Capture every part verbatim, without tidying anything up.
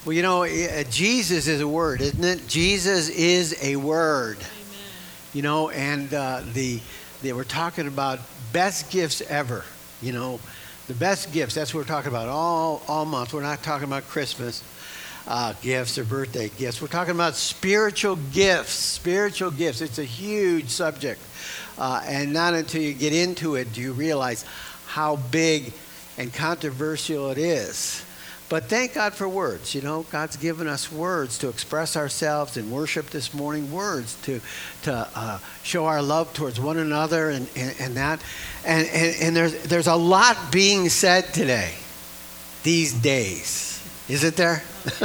Well, you know, uh, Jesus is a word, isn't it? Jesus is a word. Amen. You know, and uh, the they were talking about best gifts ever. You know, the best gifts. That's what we're talking about all all month. We're not talking about Christmas uh, gifts or birthday gifts. We're talking about spiritual gifts. Spiritual gifts. It's a huge subject, uh, and not until you get into it do you realize how big and controversial it is. But thank God for words. You know, God's given us words to express ourselves in worship this morning, words to to uh, show our love towards one another and, and, and that. And, and, and there's, there's a lot being said today, these days. Isn't there?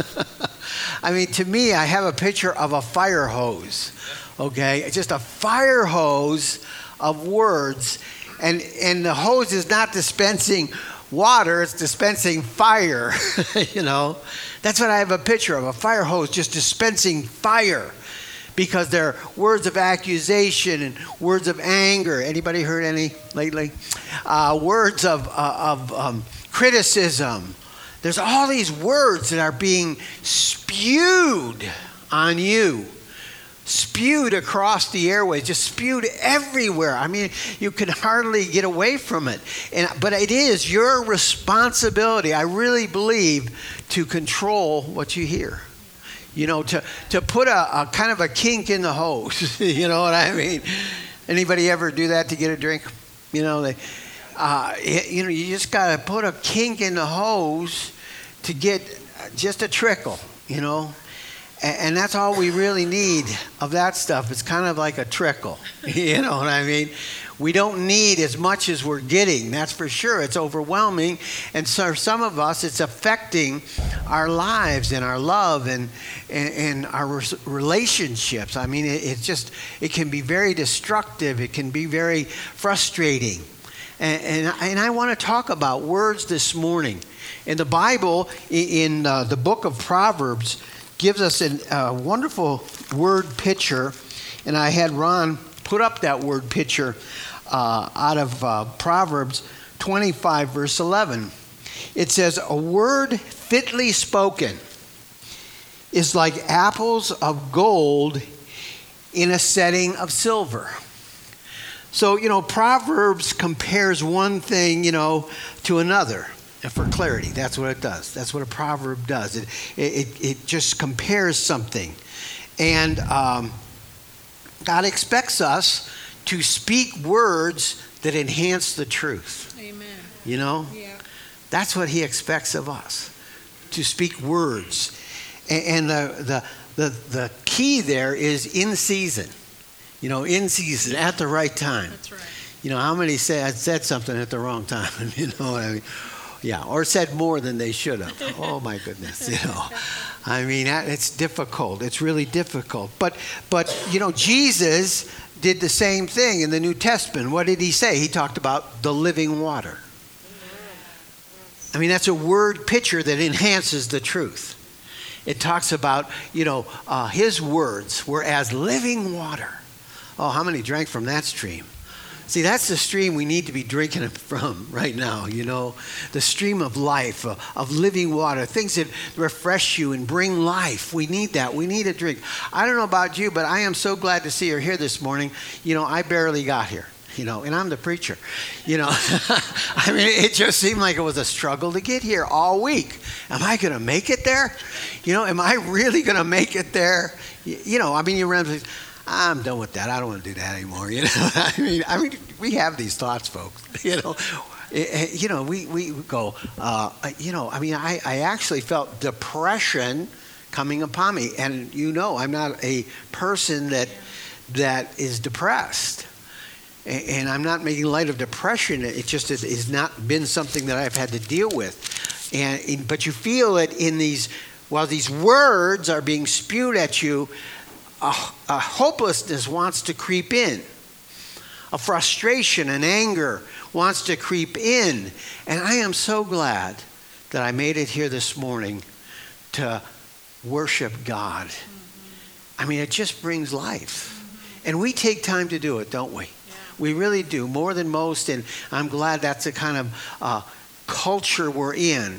I mean, to me, I have a picture of a fire hose, okay? Just a fire hose of words. And, and the hose is not dispensing water, it's dispensing fire, you know. That's what I have a picture of, a fire hose just dispensing fire, because there are words of accusation and words of anger. Anybody heard any lately? Uh, words of, uh, of um, criticism. There's all these words that are being spewed on you. Spewed across the airways, just spewed everywhere. I mean, you can hardly get away from it. And but it is your responsibility, I really believe, to control what you hear. You know, to to put a, a kind of a kink in the hose. You know what I mean? Anybody ever do that to get a drink? You know, they, uh, you know, you just got to put a kink in the hose to get just a trickle. You know. And that's all we really need of that stuff. It's kind of like a trickle. You know what I mean? We don't need as much as we're getting. That's for sure. It's overwhelming. And so for some of us, it's affecting our lives and our love and, and, and our relationships. I mean, it, it's just, it can be very destructive. It can be very frustrating. And, and, and I want to talk about words this morning. In the Bible, in uh, the book of Proverbs, gives us a uh, wonderful word picture, and I had Ron put up that word picture uh, out of uh, Proverbs twenty-five, verse eleven. It says, "A word fitly spoken is like apples of gold in a setting of silver." So, you know, Proverbs compares one thing, you know, to another. And for clarity, that's what it does. That's what a proverb does. It it, it just compares something. And um, God expects us to speak words that enhance the truth. Amen. You know? Yeah. That's what he expects of us, to speak words. And, and the, the, the, the key there is in season. You know, in season, at the right time. That's right. You know, how many say I said something at the wrong time? You know what I mean? Yeah, or said more than they should have. Oh my goodness, you know. I mean, it's difficult. It's really difficult. But, but you know, Jesus did the same thing in the New Testament. What did he say? He talked about the living water. I mean, that's a word picture that enhances the truth. It talks about, you know, uh, his words were as living water. Oh, how many drank from that stream? See, that's the stream we need to be drinking from right now, you know, the stream of life, of, of living water, things that refresh you and bring life. We need that. We need a drink. I don't know about you, but I am so glad to see her here this morning. You know, I barely got here, you know, and I'm the preacher, you know. I mean, it just seemed like it was a struggle to get here all week. Am I going to make it there? You know, am I really going to make it there? You, you know, I mean, you run I'm done with that. I don't want to do that anymore. You know, I mean, I mean, we have these thoughts, folks. You know, you know, we we go. Uh, you know, I mean, I, I actually felt depression coming upon me, and you know, I'm not a person that that is depressed, and I'm not making light of depression. It just has, has not been something that I've had to deal with, and but you feel it in these while these words are being spewed at you. A, a hopelessness wants to creep in. A frustration and anger wants to creep in. And I am so glad that I made it here this morning to worship God. Mm-hmm. I mean, it just brings life. Mm-hmm. And we take time to do it, don't we? Yeah. We really do, more than most. And I'm glad that's the kind of uh, culture we're in.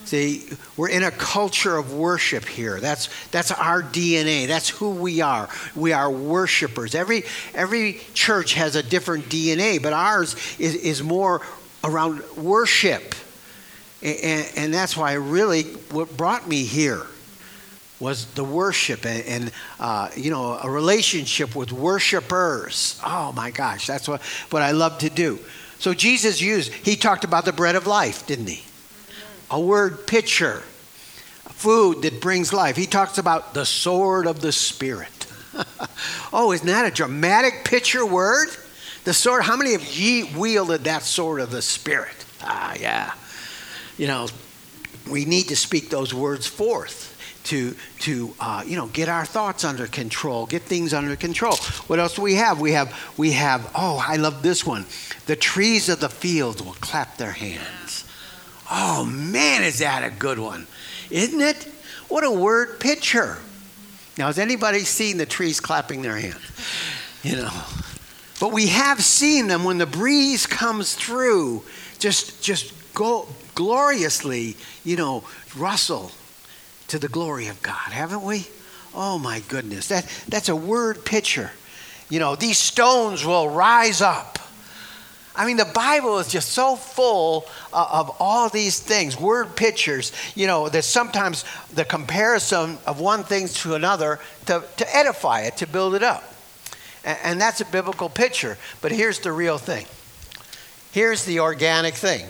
See, we're in a culture of worship here. That's that's our D N A. That's who we are. We are worshipers. Every every church has a different D N A, but ours is, is more around worship. And, and that's why really what brought me here was the worship and, and uh, you know, a relationship with worshipers. Oh my gosh, that's what, what I love to do. So Jesus used, he talked about the bread of life, didn't he? A word picture, food that brings life. He talks about the sword of the Spirit. Oh, isn't that a dramatic picture word? The sword, how many of ye wielded that sword of the Spirit? Ah, yeah. You know, we need to speak those words forth to, to uh, you know, get our thoughts under control, get things under control. What else do we have? We have, we have, oh, I love this one. The trees of the field will clap their hands. Oh, man, is that a good one? Isn't it? What a word picture. Now, has anybody seen the trees clapping their hands? You know. But we have seen them when the breeze comes through, just, just go gloriously, you know, rustle to the glory of God, haven't we? Oh, my goodness. That, that's a word picture. You know, these stones will rise up. I mean, the Bible is just so full uh, of all these things, word pictures, you know, that sometimes the comparison of one thing to another to, to edify it, to build it up. And, and that's a biblical picture. But here's the real thing. Here's the organic thing.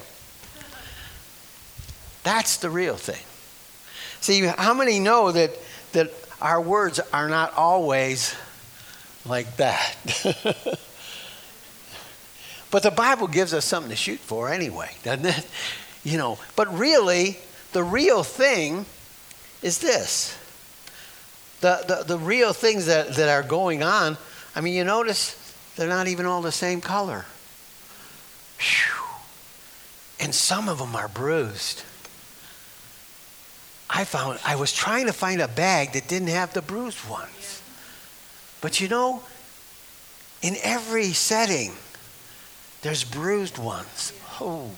That's the real thing. See, how many know that, that our words are not always like that? But the Bible gives us something to shoot for anyway, doesn't it? You know, but really, the real thing is this. The, the, the real things that, that are going on, I mean, you notice they're not even all the same color. Whew. And some of them are bruised. I found, I was trying to find a bag that didn't have the bruised ones. But you know, in every setting, there's bruised ones. Oh.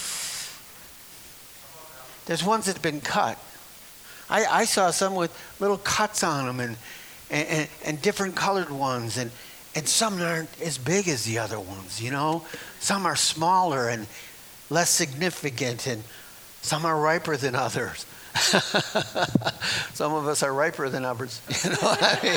There's ones that have been cut. I, I saw some with little cuts on them and, and, and different colored ones. And, and some aren't as big as the other ones, you know. Some are smaller and less significant. And some are riper than others. Some of us are riper than others. You know what I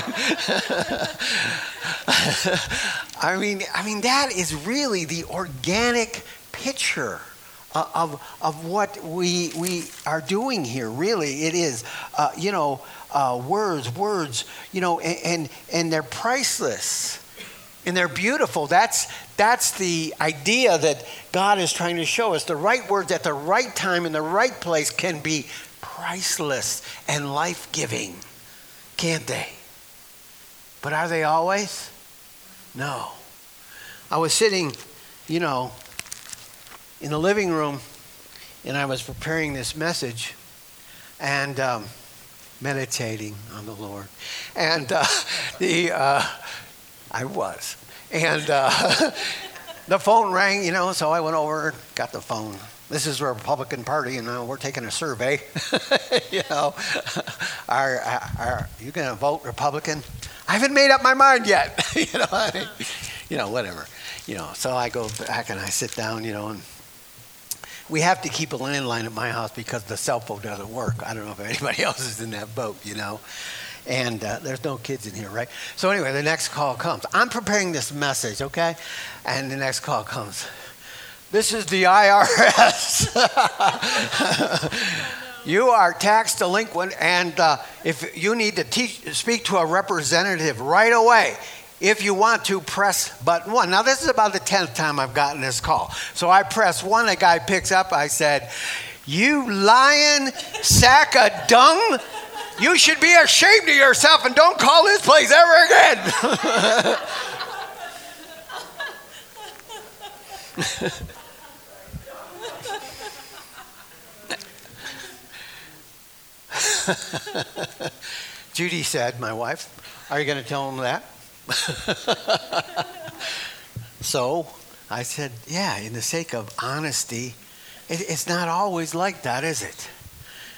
mean? I mean, I mean that is really the organic picture of of what we we are doing here. Really, it is. Uh, you know, uh, words, words. You know, and, and and they're priceless. And they're beautiful. That's that's the idea that God is trying to show us. The right words at the right time in the right place can be priceless and life-giving, can't they? But are they always? No. I was sitting, you know, in the living room, and I was preparing this message and um, meditating on the Lord. And uh, the uh, I was. And uh, the phone rang, you know, so I went over, got the phone. This is the Republican Party, and uh, we're taking a survey. You know, are, are, are you going to vote Republican? I haven't made up my mind yet. You know, I mean, you know, whatever. You know, so I go back and I sit down, you know, and we have to keep a landline at my house because the cell phone doesn't work. I don't know if anybody else is in that boat, you know. And uh, there's no kids in here, right? So anyway, the next call comes. I'm preparing this message, okay? And the next call comes. This is the I R S. You are tax delinquent, and uh, if you need to teach, speak to a representative right away, if you want to, press button one. Now, this is about the tenth time I've gotten this call. So I press one, a guy picks up, I said, "You lying sack of dung, you should be ashamed of yourself and don't call this place ever again." Judy said, my wife, "Are you going to tell him that?" So I said, yeah, in the sake of honesty, it, it's not always like that, is it?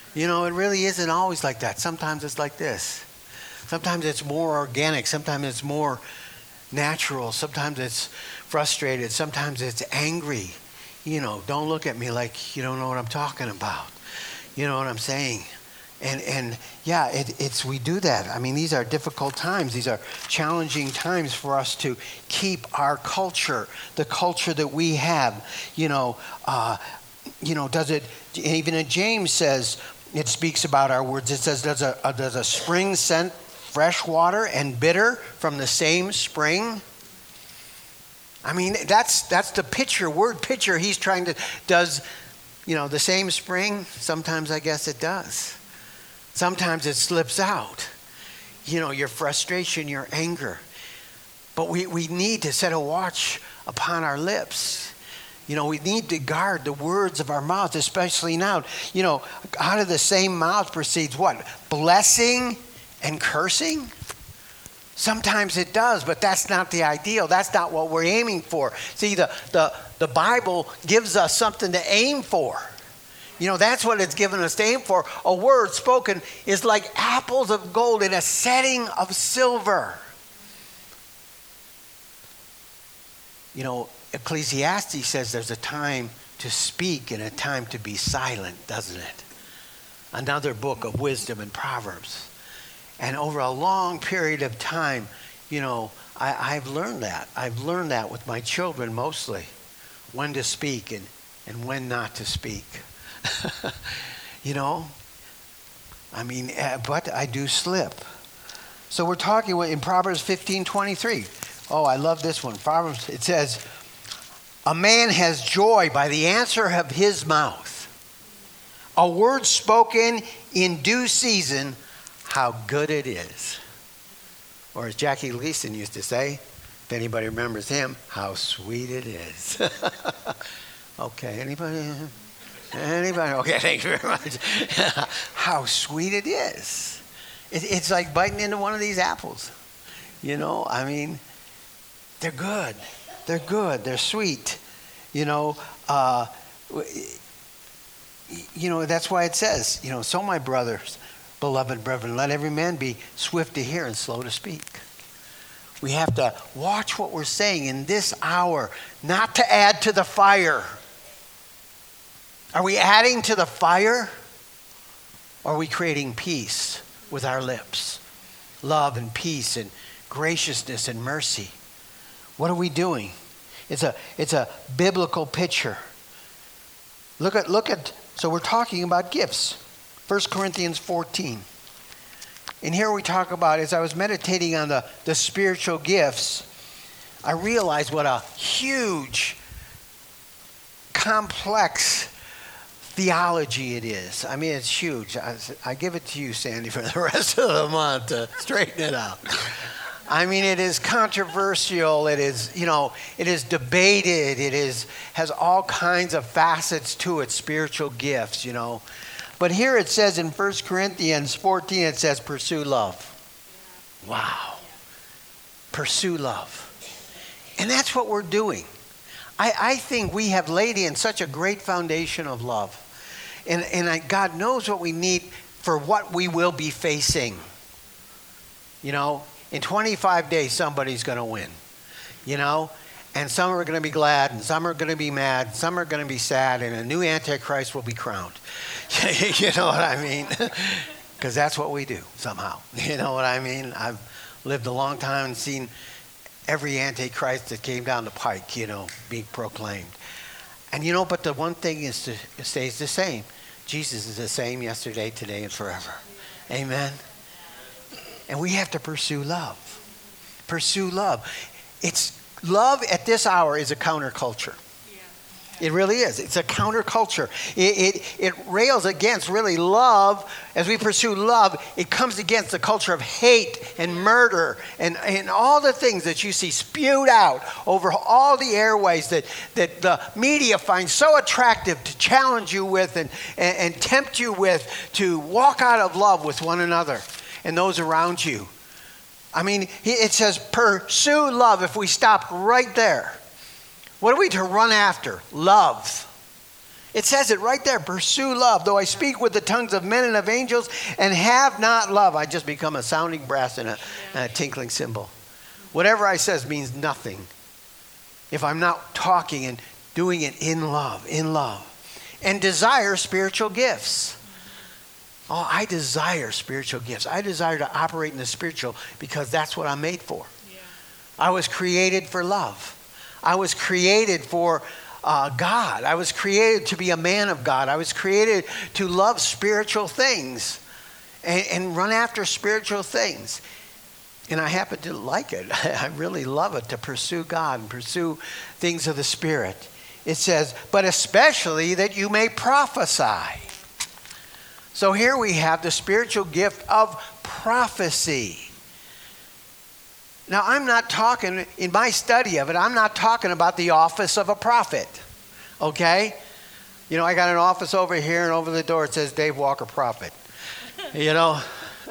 You know, it really isn't always like that. Sometimes it's like this. Sometimes it's more organic. Sometimes it's more natural. Sometimes it's frustrated. Sometimes it's angry. You know, don't look at me like you don't know what I'm talking about. You know what I'm saying? And and yeah, it, it's we do that. I mean, these are difficult times. These are challenging times for us to keep our culture, the culture that we have. You know, uh, you know, does it? Even in James says it speaks about our words. It says, does a, a does a spring send fresh water and bitter from the same spring? I mean, that's that's the picture, word picture he's trying to, does, you know, the same spring? Sometimes I guess it does. Sometimes it slips out. You know, your frustration, your anger. But we, we need to set a watch upon our lips. You know, we need to guard the words of our mouth, especially now. You know, out of the same mouth proceeds what? Blessing and cursing? Sometimes it does, but that's not the ideal. That's not what we're aiming for. See, the, the, the Bible gives us something to aim for. You know, that's what it's given us to aim for. A word spoken is like apples of gold in a setting of silver. You know, Ecclesiastes says there's a time to speak and a time to be silent, doesn't it? Another book of wisdom and Proverbs. And over a long period of time, you know, I, I've learned that. I've learned that with my children mostly, when to speak and, and when not to speak. You know, I mean, uh, but I do slip. So we're talking in Proverbs fifteen twenty-three. Oh, I love this one. Proverbs, it says, a man has joy by the answer of his mouth. A word spoken in due season, how good it is. Or as Jackie Leeson used to say, if anybody remembers him, how sweet it is. Okay, anybody? Anybody? Okay, thank you very much. How sweet it is. It, it's like biting into one of these apples. You know, I mean, they're good. They're good. They're sweet. You know, uh, you know, that's why it says, you know, so my brothers, beloved brethren, let every man be swift to hear and slow to speak. We have to watch what we're saying in this hour, not to add to the fire. Are we adding to the fire? Or are we creating peace with our lips? Love and peace and graciousness and mercy. What are we doing? It's a it's a biblical picture. Look at look at so we're talking about gifts. First Corinthians fourteen. And here we talk about, as I was meditating on the, the spiritual gifts, I realized what a huge, complex theology it is. I mean, it's huge. I, I give it to you, Sandy, for the rest of the month to straighten it out. I mean, it is controversial. It is, you know, it is debated. It is has all kinds of facets to it, spiritual gifts, you know. But here it says in First Corinthians fourteen, it says, pursue love. Wow. Pursue love. And that's what we're doing. I, I think we have laid in such a great foundation of love. And, and I, God knows what we need for what we will be facing. You know, in twenty-five days, somebody's going to win. You know, and some are going to be glad, and some are going to be mad, some are going to be sad, and a new Antichrist will be crowned. You know what I mean? Because that's what we do somehow. You know what I mean? I've lived a long time and seen every Antichrist that came down the pike, you know, being proclaimed. And you know, but the one thing is to, it stays the same. Jesus is the same yesterday, today, and forever. Amen? And we have to pursue love. Pursue love. It's love at this hour is a counterculture. It really is. It's a counterculture. It, it, it rails against really love. As we pursue love, it comes against the culture of hate and murder and, and all the things that you see spewed out over all the airways that, that the media finds so attractive to challenge you with and, and, and tempt you with to walk out of love with one another and those around you. I mean, it says pursue love. If we stop right there, what are we to run after? Love. It says it right there. Pursue love. Though I speak with the tongues of men and of angels and have not love, I just become a sounding brass and a, and a tinkling cymbal. Whatever I says means nothing if I'm not talking and doing it in love, in love. And desire spiritual gifts. Oh, I desire spiritual gifts. I desire to operate in the spiritual because that's what I'm made for. Yeah. I was created for love. I was created for uh, God. I was created to be a man of God. I was created to love spiritual things and, and run after spiritual things. And I happen to like it. I really love it, to pursue God and pursue things of the Spirit. It says, but especially that you may prophesy. So here we have the spiritual gift of prophecy. Now, I'm not talking, in my study of it, I'm not talking about the office of a prophet, okay? You know, I got an office over here, and over the door it says Dave Walker Prophet. You know,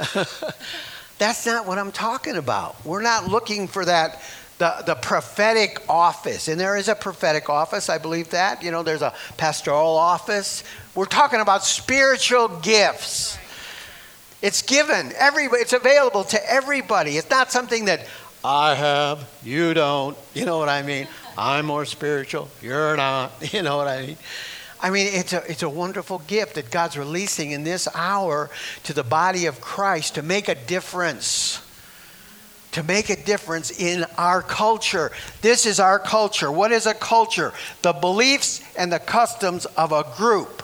that's not what I'm talking about. We're not looking for that, the, the prophetic office. And there is a prophetic office, I believe that. You know, there's a pastoral office. We're talking about spiritual gifts. It's given. Everybody, it's available to everybody. It's not something that I have, you don't. You know what I mean? I'm more spiritual, you're not. You know what I mean? I mean, it's a, it's a wonderful gift that God's releasing in this hour to the body of Christ to make a difference. To make a difference in our culture. This is our culture. What is a culture? The beliefs and the customs of a group.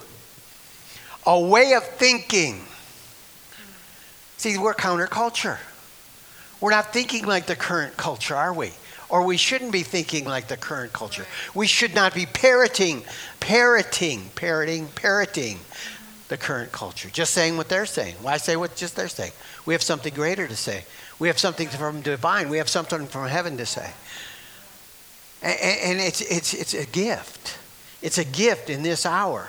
A way of thinking. See, we're counterculture. We're not thinking like the current culture, are we? Or we shouldn't be thinking like the current culture. We should not be parroting, parroting, parroting, parroting the current culture. Just saying what they're saying. Why say what just they're saying? We have something greater to say. We have something from divine. We have something from heaven to say. And, and it's, it's, it's a gift. It's a gift in this hour.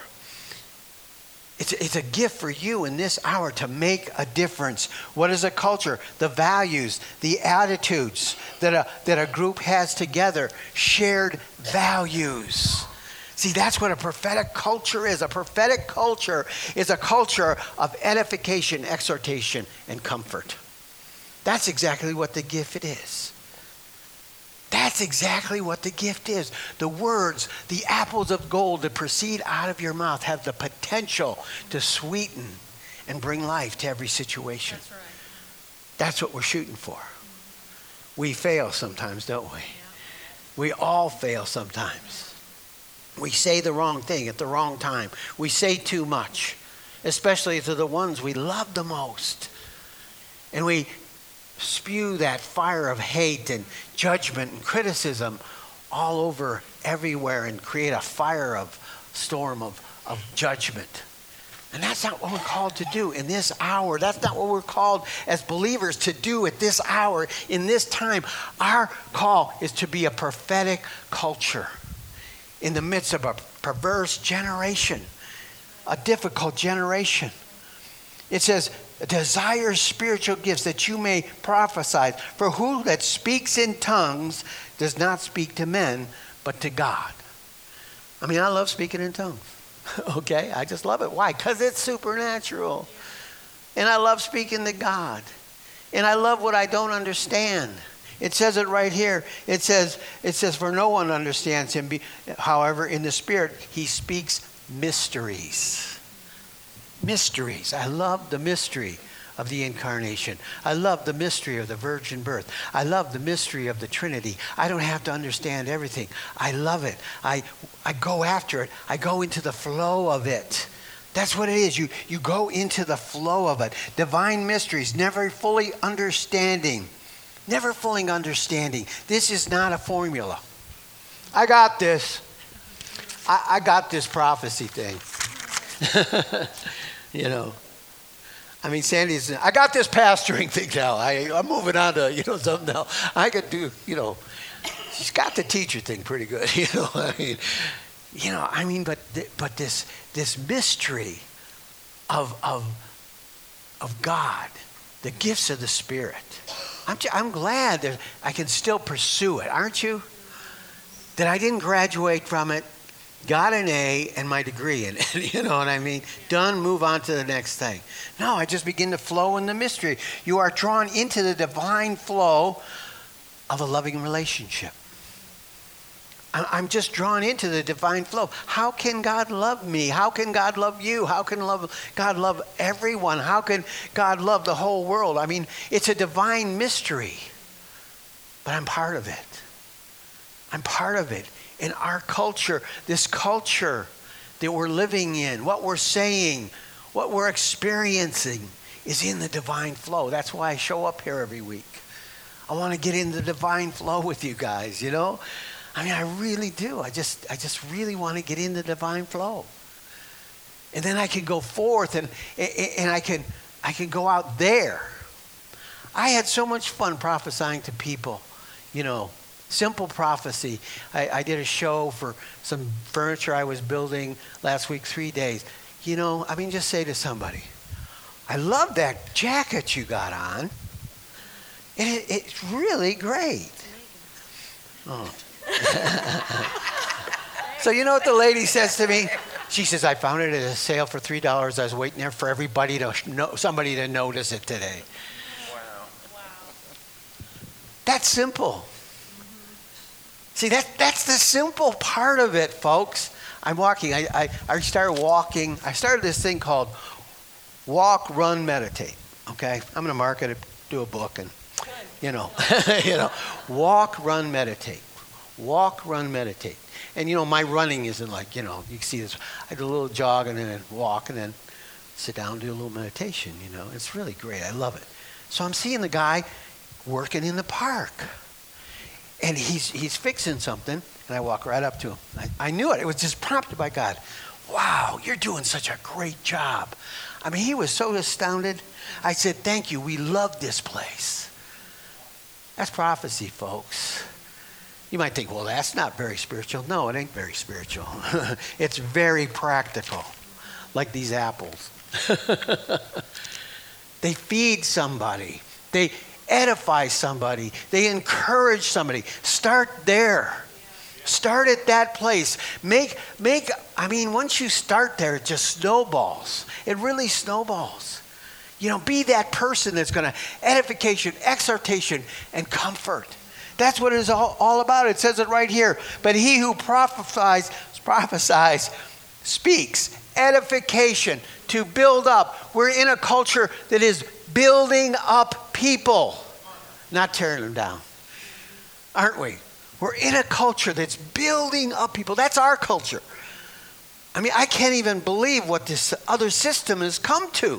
It's, it's a gift for you in this hour to make a difference. What is a culture? The values, the attitudes that a, that a group has together. Shared values. See, that's what a prophetic culture is. A prophetic culture is a culture of edification, exhortation, and comfort. That's exactly what the gift is. That's exactly what the gift is. The words, the apples of gold that proceed out of your mouth have the potential to sweeten and bring life to every situation. That's right. That's what we're shooting for. We fail sometimes, don't we? Yeah. We all fail sometimes. We say the wrong thing at the wrong time. We say too much, especially to the ones we love the most. And we spew that fire of hate and judgment and criticism all over everywhere and create a fire of storm of, of judgment. And that's not what we're called to do in this hour. That's not what we're called as believers to do at this hour, in this time. Our call is to be a prophetic culture in the midst of a perverse generation, a difficult generation. It says, desire spiritual gifts that you may prophesy. For who that speaks in tongues does not speak to men, but to God. I mean, I love speaking in tongues. Okay? I just love it. Why? Because it's supernatural. And I love speaking to God. And I love what I don't understand. It says it right here. It says, it says, for no one understands him. However, in the Spirit, he speaks mysteries. Mysteries. I love the mystery of the incarnation. I love the mystery of the virgin birth. I love the mystery of the Trinity. I don't have to understand everything. I love it. I, I go after it. I go into the flow of it. That's what it is. You, you go into the flow of it. Divine mysteries, never fully understanding. Never fully understanding. This is not a formula. I got this. I, I got this prophecy thing. You know, I mean, Sandy's, I got this pastoring thing now. I, I'm moving on to, you know, something else. I could do, you know, she's got the teacher thing pretty good, you know. I mean, you know, I mean, but but this this mystery of of of God, the gifts of the Spirit. I'm I'm glad that I can still pursue it, aren't you? That I didn't graduate from it. got an A and my degree in it. You know what I mean? Done, move on to the next thing. No, I just begin to flow in the mystery. You are drawn into the divine flow of a loving relationship. I'm just drawn into the divine flow. How can God love me? How can God love you? How can love God love everyone? How can God love the whole world? I mean, it's a divine mystery, but I'm part of it. I'm part of it. In our culture, this culture that we're living in, what we're saying, what we're experiencing is in the divine flow. That's why I show up here every week. I want to get in the divine flow with you guys, you know? I mean, I really do. I just I just really want to get in the divine flow. And then I can go forth and and I can I can go out there. I had so much fun prophesying to people, you know, simple prophecy. I, I did a show for some furniture I was building last week, three days. You know, I mean, just say to somebody, I love that jacket you got on. It, it's really great. Oh. So you know what the lady says to me? She says, I found it at a sale for three dollars. I was waiting there for everybody to know, somebody to notice it today. Wow. Wow. That's simple. Mm-hmm. See, that, that's the simple part of it, folks. I'm walking. I, I, I started walking. I started this thing called Walk, Run, Meditate. Okay? I'm going to market it, do a book, and, you know, you know, walk, run, meditate. Walk, run, meditate. And, you know, my running isn't like, you know, you can see this. I do a little jog and then walk and then sit down and do a little meditation, you know. It's really great. I love it. So I'm seeing the guy working in the park. And he's he's fixing something. And I walk right up to him. I, I knew it. It was just prompted by God. Wow, you're doing such a great job. I mean, he was so astounded. I said, thank you. We love this place. That's prophecy, folks. You might think, well, that's not very spiritual. No, it ain't very spiritual. It's very practical, like these apples. They feed somebody. They edify somebody. They encourage somebody. Start there. Start at that place. Make, make, I mean, once you start there, it just snowballs. It really snowballs. You know, be that person that's going to edification, exhortation, and comfort. That's what it is all, all about. It says it right here. But he who prophesies, prophesies, speaks, edification, to build up. We're in a culture that is building up people, not tearing them down. Aren't we? We're in a culture that's building up people. That's our culture. I mean, I can't even believe what this other system has come to.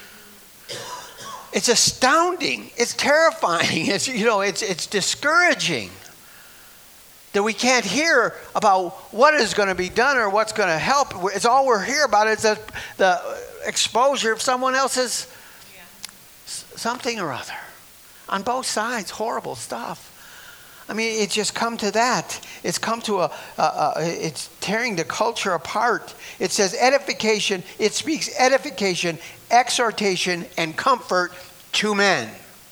It's astounding. It's terrifying. It's, you know, it's it's discouraging that we can't hear about what is going to be done or what's going to help. It's all we're hear about is the, the exposure of someone else's yeah. something or other. On both sides, horrible stuff. I mean, it's just come to that. It's come to a, a, a, it's tearing the culture apart. It says edification. It speaks edification, exhortation, and comfort to men.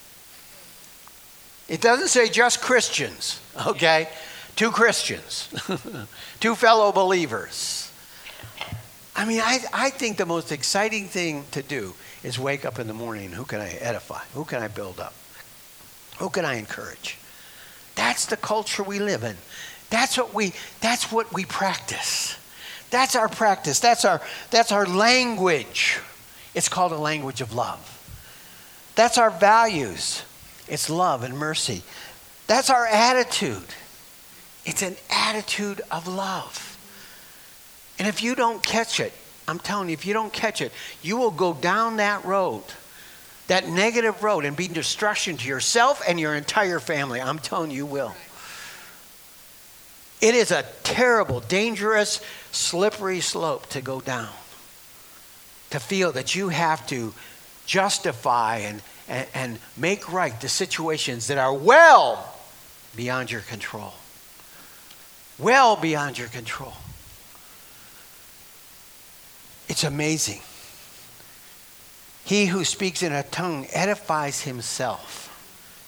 It doesn't say just Christians, okay? To Christians, to fellow believers. I mean, I, I think the most exciting thing to do is wake up in the morning. Who can I edify? Who can I build up? Who can I encourage? That's the culture we live in. That's what we that's what we practice. That's our practice. That's our that's our language. It's called a language of love. That's our values. It's love and mercy. That's our attitude. It's an attitude of love. And if you don't catch it, I'm telling you, if you don't catch it, you will go down that road. That negative road and be destruction to yourself and your entire family. I'm telling you, you will. It is a terrible, dangerous, slippery slope to go down. To feel that you have to justify and, and, and make right the situations that are well beyond your control. Well beyond your control. It's amazing. He who speaks in a tongue edifies himself.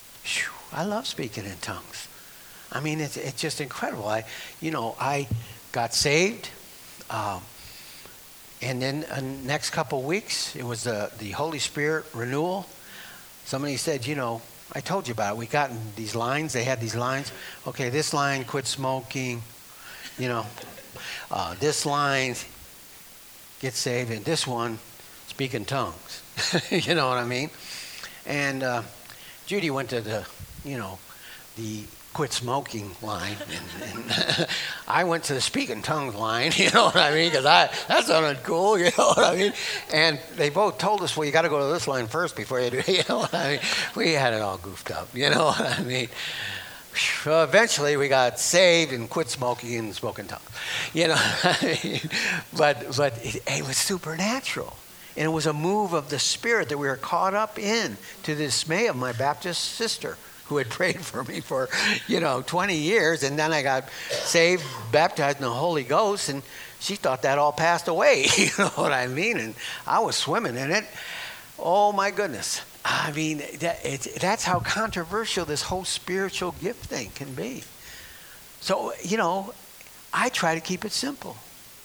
Whew, I love speaking in tongues. I mean, it's it's just incredible. I, you know, I got saved. Um, and then uh, next couple weeks, it was uh, the Holy Spirit renewal. Somebody said, you know, I told you about it. We got in these lines. They had these lines. Okay, this line, quit smoking. You know, uh, this line, get saved. And this one, speak in tongues. You know what I mean? And uh, Judy went to the, you know, the quit smoking line. And, and I went to the speak in tongues line. You know what I mean? Because I that sounded cool. You know what I mean? And they both told us, well, you got to go to this line first before you do. You know what I mean? We had it all goofed up. You know what I mean? So eventually we got saved and quit smoking and spoke in tongues. You know what I mean? But, but it, it was supernatural. And it was a move of the Spirit that we were caught up in, to the dismay of my Baptist sister who had prayed for me for, you know, twenty years. And then I got saved, baptized in the Holy Ghost, and she thought that all passed away. You know what I mean? And I was swimming in it. Oh, my goodness. I mean, that, it's, that's how controversial this whole spiritual gift thing can be. So, you know, I try to keep it simple.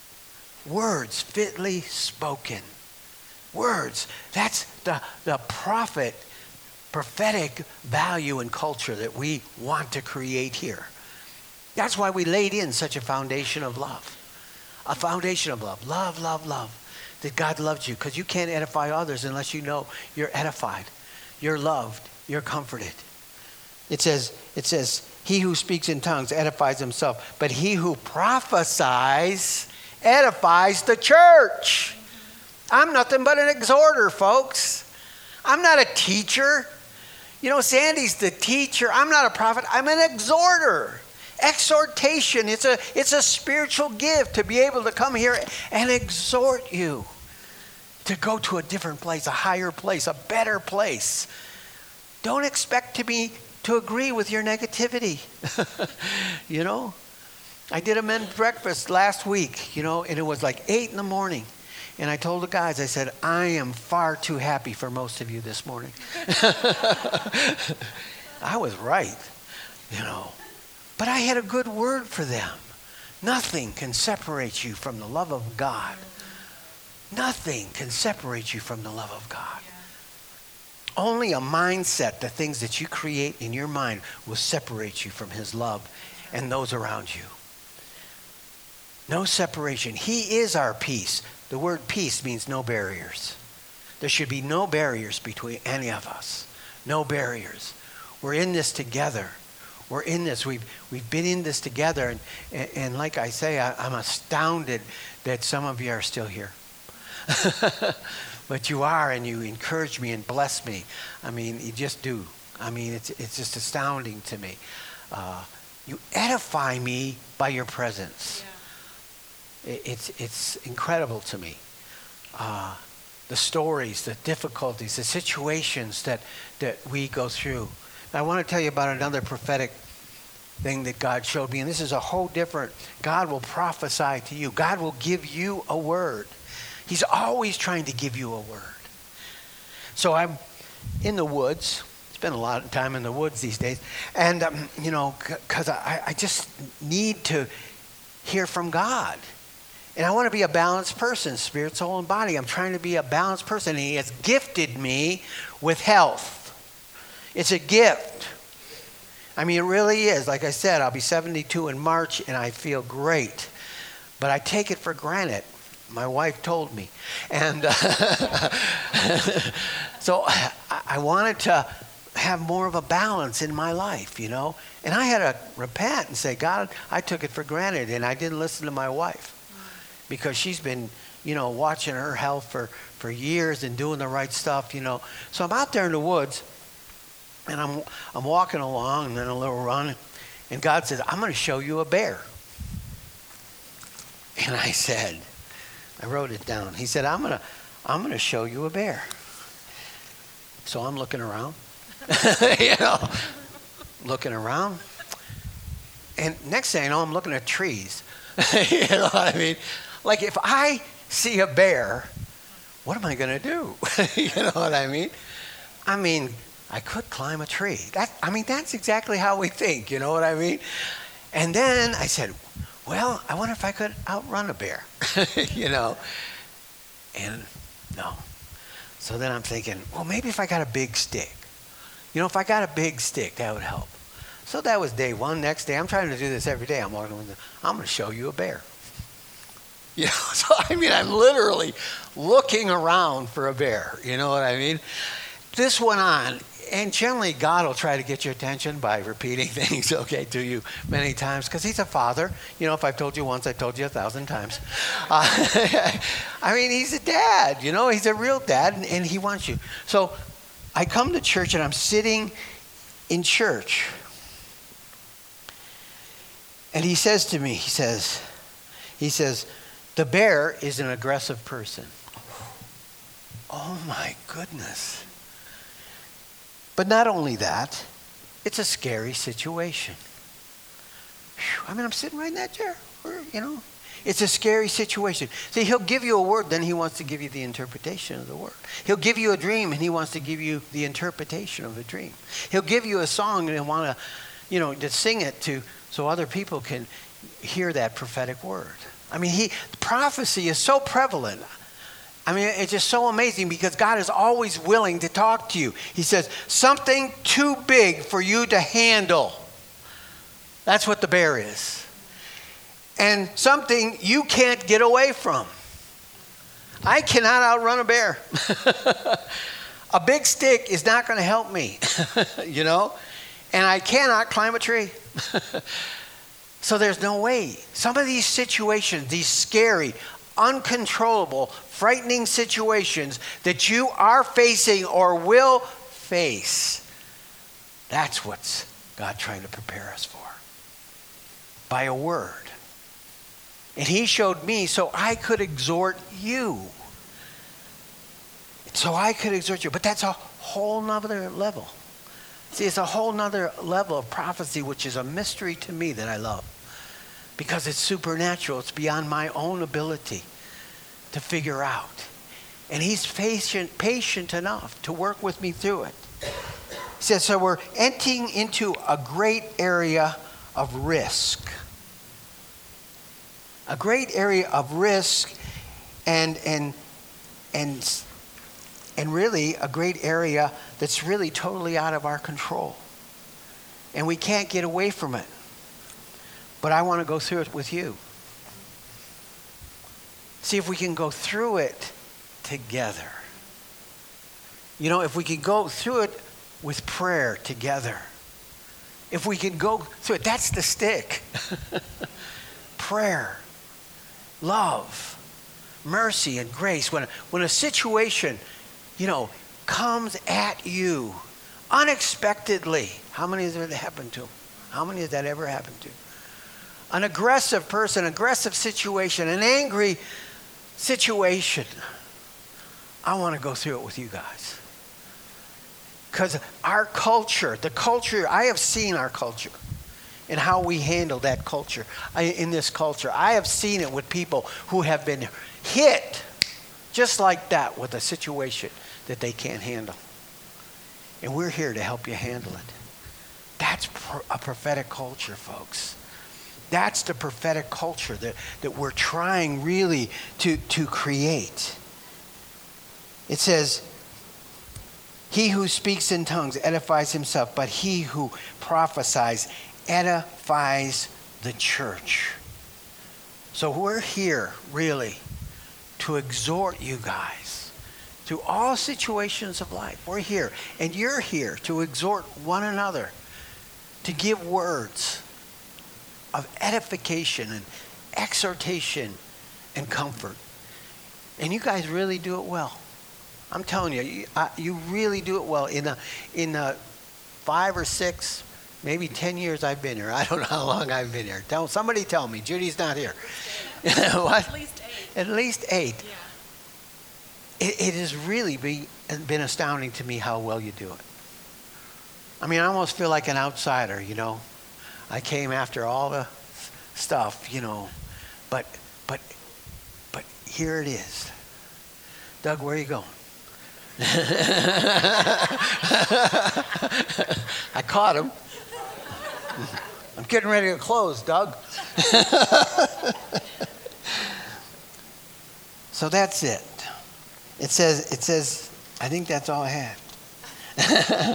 Words fitly spoken. Words. That's the, the prophet, prophetic value and culture that we want to create here. That's why we laid in such a foundation of love. A foundation of love. Love, love, love. That God loves you, because you can't edify others unless you know you're edified, you're loved, you're comforted. It says, it says, he who speaks in tongues edifies himself, but he who prophesies edifies the church. I'm nothing but an exhorter, folks. I'm not a teacher. You know, Sandy's the teacher. I'm not a prophet. I'm an exhorter. Exhortation, it's a, it's a spiritual gift to be able to come here and exhort you to go to a different place, a higher place, a better place. Don't expect to be to agree with your negativity. You know, I did a men's breakfast last week, you know, and it was like eight in the morning. And I told the guys, I said, I am far too happy for most of you this morning. I was right, you know. But I had a good word for them. Nothing can separate you from the love of God. Nothing can separate you from the love of God. Only a mindset, the things that you create in your mind, will separate you from his love and those around you. No separation. He is our peace. The word peace means no barriers. There should be no barriers between any of us. No barriers. We're in this together. We're in this. We've we've been in this together. And, and, and like I say, I, I'm astounded that some of you are still here. But you are, and you encourage me and bless me. I mean, you just do. I mean, it's it's just astounding to me. Uh, you edify me by your presence. Yeah. It, it's it's incredible to me. Uh, the stories, the difficulties, the situations that that we go through. I want to tell you about another prophetic thing that God showed me. And this is a whole different, God will prophesy to you. God will give you a word. He's always trying to give you a word. So I'm in the woods. Spend a lot of time in the woods these days. And, um, you know, because I, I just need to hear from God. And I want to be a balanced person, spirit, soul, and body. I'm trying to be a balanced person. And he has gifted me with health. It's a gift. I mean, it really is. Like I said, I'll be seventy-two in March, and I feel great. But I take it for granted. My wife told me. And uh, so I, I wanted to have more of a balance in my life, you know. And I had to repent and say, God, I took it for granted, and I didn't listen to my wife. Because she's been, you know, watching her health for, for years and doing the right stuff, you know. So I'm out there in the woods. And I'm I'm walking along, and then a little run, and God says, I'm going to show you a bear. And I said, I wrote it down. He said, I'm going to I'm going to show you a bear. So I'm looking around, you know, looking around. And next thing I know, I'm looking at trees. You know what I mean? Like, if I see a bear, what am I going to do? You know what I mean? I mean, I could climb a tree. That, I mean, that's exactly how we think, you know what I mean? And then I said, well, I wonder if I could outrun a bear, you know. And no. So then I'm thinking, well, maybe if I got a big stick. You know, if I got a big stick, that would help. So that was day one. Next day, I'm trying to do this every day. I'm walking with the, I'm going to show you a bear. You know, so I mean, I'm literally looking around for a bear. You know what I mean? This went on. And generally, God will try to get your attention by repeating things, okay, to you many times, because he's a father. You know, if I've told you once, I've told you a thousand times. Uh, I mean, he's a dad, you know, he's a real dad, and, and he wants you. So I come to church, and I'm sitting in church. And he says to me, he says, he says, the bear is an aggressive person. Oh, my goodness. But not only that, it's a scary situation. Whew, I mean, I'm sitting right in that chair, you know. It's a scary situation. See, he'll give you a word, then he wants to give you the interpretation of the word. He'll give you a dream, and he wants to give you the interpretation of the dream. He'll give you a song, and he'll want to, you know, to sing it to so other people can hear that prophetic word. I mean, he prophecy is so prevalent. I mean, it's just so amazing because God is always willing to talk to you. He says, something too big for you to handle. That's what the bear is. And something you can't get away from. I cannot outrun a bear. A big stick is not going to help me, you know? And I cannot climb a tree. So there's no way. Some of these situations, these scary, uncontrollable, frightening situations that you are facing or will face, that's what's God trying to prepare us for. By a word. And he showed me so I could exhort you. So I could exhort you. But that's a whole nother level. See, it's a whole nother level of prophecy, which is a mystery to me that I love. Because it's supernatural. It's beyond my own ability to figure out. And he's patient, patient enough to work with me through it. He says, so we're entering into a great area of risk. A great area of risk and and and and really a great area that's really totally out of our control. And we can't get away from it. But I want to go through it with you. See if we can go through it together. You know, if we can go through it with prayer together. If we can go through it, that's the stick. Prayer, love, mercy, and grace. When, when a situation, you know, comes at you unexpectedly. How many has that happened to? How many has that ever happened to? An aggressive person, aggressive situation, an angry situation. I want to go through it with you guys. Because our culture, the culture, I have seen our culture and how we handle that culture. I, in this culture, I have seen it with people who have been hit just like that with a situation that they can't handle. And we're here to help you handle it. That's pro- a prophetic culture, folks. That's the prophetic culture that, that we're trying really to, to create. It says, he who speaks in tongues edifies himself, but he who prophesies edifies the church. So we're here really to exhort you guys through all situations of life. We're here, and you're here to exhort one another, to give words of edification and exhortation and comfort. And you guys really do it well. I'm telling you, you, uh, you really do it well. In the, in the five or six, maybe ten years I've been here. I don't know how long I've been here. Tell somebody tell me. Judy's not here. What? At least eight. At least eight. Yeah. It, it has really be, been astounding to me how well you do it. I mean, I almost feel like an outsider, you know. I came after all the stuff, you know, but but but here it is. Doug, where are you going? I caught him. I'm getting ready to close, Doug. So that's it. It says, it says, I think that's all I had.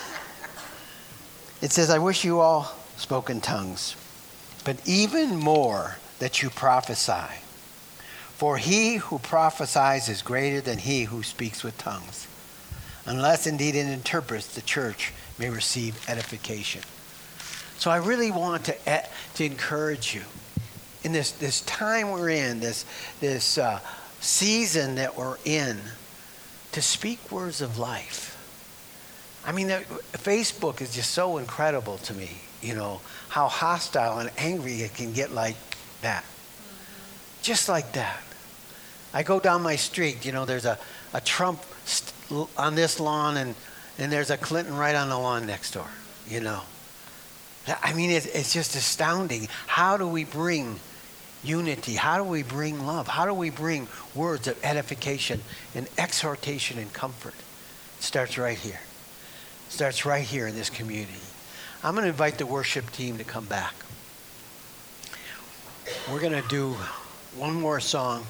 It says, I wish you all spoke in tongues, but even more that you prophesy. For he who prophesies is greater than he who speaks with tongues, unless indeed it interprets, the church may receive edification. So I really want to to encourage you in this this time we're in, this this uh, season that we're in, to speak words of life. I mean, the, Facebook is just so incredible to me. You know how hostile and angry it can get like that, mm-hmm. Just like that. I go down my street. You know, there's a a Trump st- on this lawn, and and there's a Clinton right on the lawn next door. You know. I mean, it's, it's just astounding. How do we bring unity? How do we bring love? How do we bring words of edification and exhortation and comfort? It starts right here. It starts right here in this community. I'm going to invite the worship team to come back. We're going to do one more song.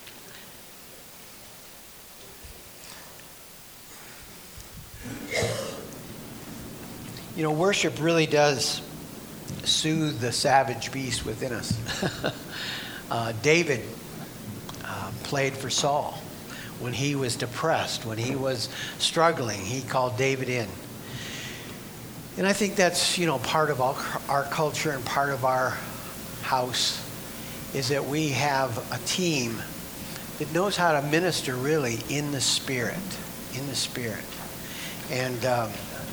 You know, worship really does soothe the savage beast within us. uh, David uh, played for Saul when he was depressed, when he was struggling. He called David in. And I think that's, you know, part of all, our culture and part of our house is that we have a team that knows how to minister really in the Spirit, in the Spirit. And um,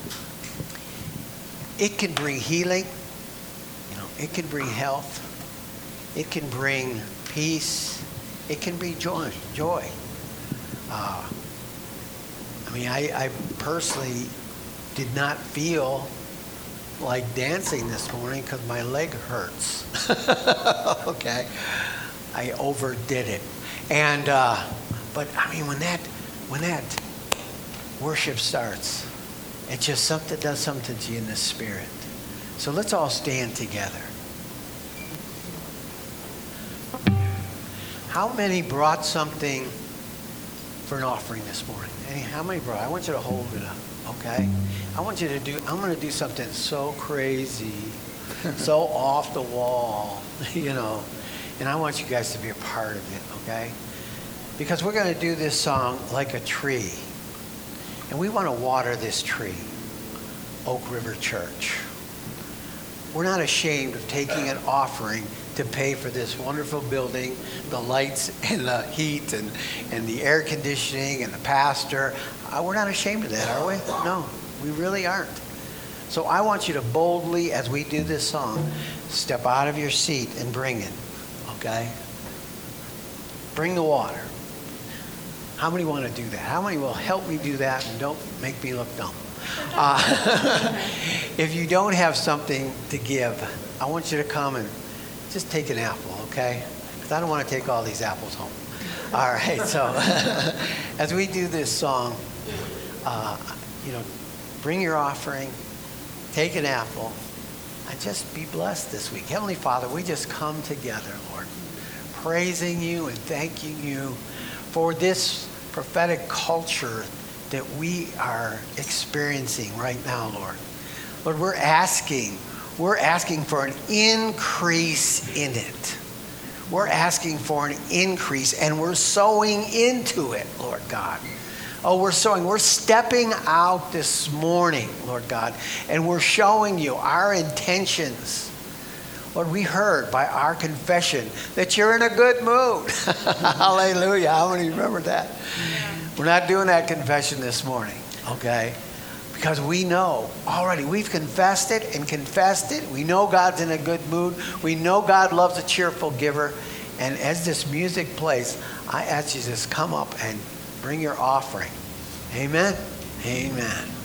it can bring healing. You know, it can bring health. It can bring peace. It can bring joy. Joy. Uh, I mean, I, I personally did not feel like dancing this morning because my leg hurts. Okay, I overdid it, and uh, but I mean, when that when that worship starts, it just something does something to you in the spirit. So let's all stand together. How many brought something for an offering this morning? Any, how many brought? I want you to hold it up, okay? I want you to do, I'm going to do something so crazy, so off the wall, you know, and I want you guys to be a part of it, okay? Because we're going to do this song like a tree, and we want to water this tree, Oak River Church. We're not ashamed of taking an offering to pay for this wonderful building, the lights and the heat and, and the air conditioning and the pastor. Uh, we're not ashamed of that, are we? No, we really aren't. So I want you to boldly, as we do this song, step out of your seat and bring it, okay? Bring the water. How many want to do that? How many will help me do that and don't make me look dumb? Uh, if you don't have something to give, I want you to come and just take an apple, okay? Because I don't want to take all these apples home. All right, so as we do this song, uh, you know, bring your offering, take an apple, and just be blessed this week. Heavenly Father, we just come together, Lord, praising you and thanking you for this prophetic culture that we are experiencing right now, Lord. Lord, we're asking, we're asking for an increase in it. We're asking for an increase, and we're sowing into it, Lord God. Oh, we're sowing. We're stepping out this morning, Lord God, and we're showing you our intentions. Lord, we heard by our confession that you're in a good mood. Hallelujah. How many remember that? Yeah. We're not doing that confession this morning, okay? Because we know already, we've confessed it and confessed it. We know God's in a good mood. We know God loves a cheerful giver. And as this music plays, I ask you to just come up and bring your offering. Amen? Amen.